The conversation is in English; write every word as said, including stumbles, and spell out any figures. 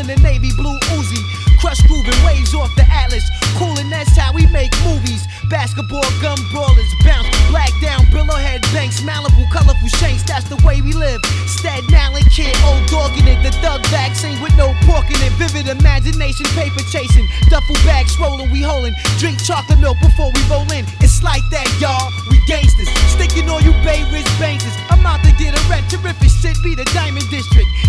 in the Navy, blue Uzi. Crush grooving waves off the Atlas. Coolin', that's how we make movies. Basketball, gun brawlers, bounce, black down, billowhead banks, Malibu, colorful shanks, that's the way we live. Staten Island kid, old dog in it, the thug vaccine with no pork in it. Vivid imagination, paper chasing, duffel bags swollen, we holding. Drink chocolate milk before we roll in. It's like that, y'all, we gangsters. Sticking all you Bay Ridge bankers. I'm out to get a red, terrific shit, be the Diamond District.